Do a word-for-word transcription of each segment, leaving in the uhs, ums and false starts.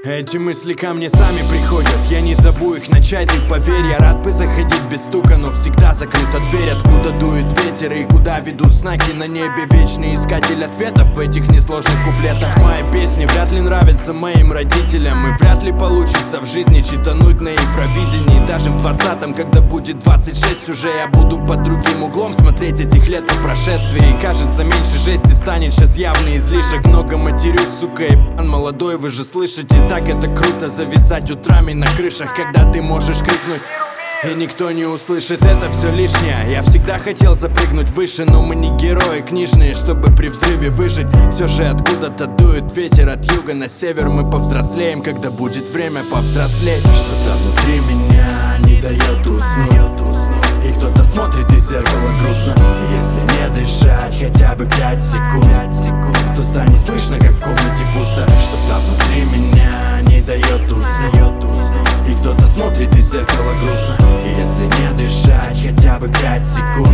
Эти мысли ко мне сами приходят, я не зову их начать, ты поверь. Я рад бы заходить без стука, но всегда закрыта дверь. Откуда дует ветер и куда ведут знаки на небе. Вечный искатель ответов в этих несложных куплетах. Мои песни вряд ли нравятся моим родителям, и вряд ли получится в жизни читануть на Евровидении. Даже в двадцатом, когда будет двадцать шесть, уже я буду под другим углом смотреть этих лет по прошествии. И кажется, меньше жести станет сейчас явный излишек. Много матерюсь, сука, ебан молодой, вы же слышите. Так это круто зависать утрами на крышах, когда ты можешь крикнуть и никто не услышит, это все лишнее. Я всегда хотел запрыгнуть выше, но мы не герои книжные, чтобы при взрыве выжить. Все же откуда-то дует ветер от юга на север. Мы повзрослеем, когда будет время повзрослеть. Что-то внутри меня не дает уснуть, и кто-то смотрит из зеркала грустно. И если не дышать хотя бы пять секунд, то станет слышно, как в комнате пусто. Что-то внутри меня не дает уснуть, и кто-то смотрит из зеркала грустно. И если не дышать хотя бы пять секунд,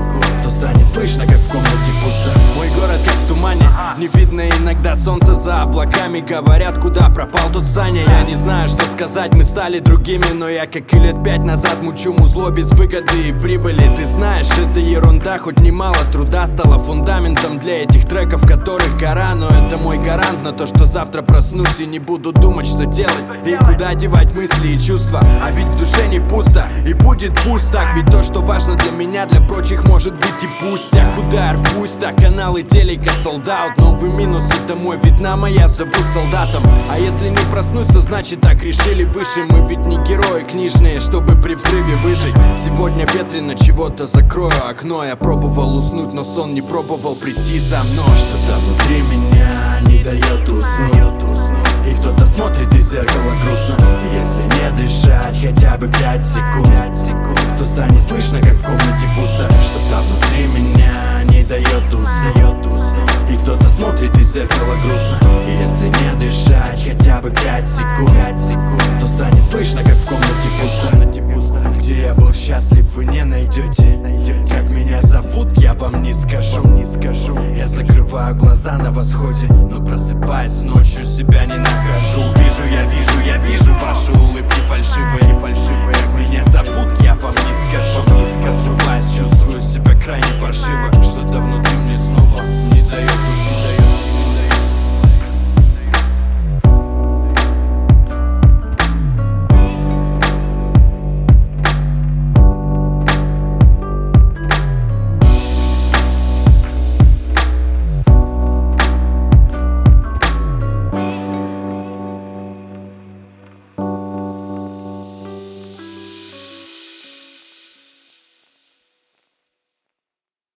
то станет слышно, как в комнате пусто. Мой город как в тумане, не видно иногда солнца за облаками. Говорят, куда пропал тот Саня. Я не знаю, что сказать, мы стали другими, но я, как и лет пять назад, мучу музло без выгоды и прибыли. Ты знаешь, это ерунда, хоть немало труда стало фундаментом для этих треков, которых гора. Но это мой гарант на то, что завтра проснусь и не буду думать, что делать и куда девать мысли и чувства. А ведь в душе не пусто, и будет пусть так. Ведь то, что важно для меня, для прочих может быть и пустяк. Куда я рвусь, так каналы телека sold out. Новый минус — это мой Вьетнам, а я зову солдатом. А если не проснусь, то значит так решили выше. Мы ведь не герои книжные, чтобы при взрыве выжить. Сегодня ветрено, чего-то закрою окно. Я пробовал уснуть, но сон не пробовал прийти за мной. Что-то внутри меня не дает уснуть, и кто-то смотрит из зеркала грустно. И если не дышать хотя бы пять секунд, то станет слышно, как в комнате пусто. Что-то внутри меня не дает уснуть, и кто-то смотрит из зеркала грустно. И если не дышать хотя бы пять секунд, то станет слышно, как в комнате пусто. Где я был счастлив, вы не найдете. Как меня зовут, я вам не скажу. Я закрываю глаза на восходе, но просыпаясь ночью, себя не нахожу. Вижу, я вижу, я вижу ваши улыбки фальшивые. Как меня зовут,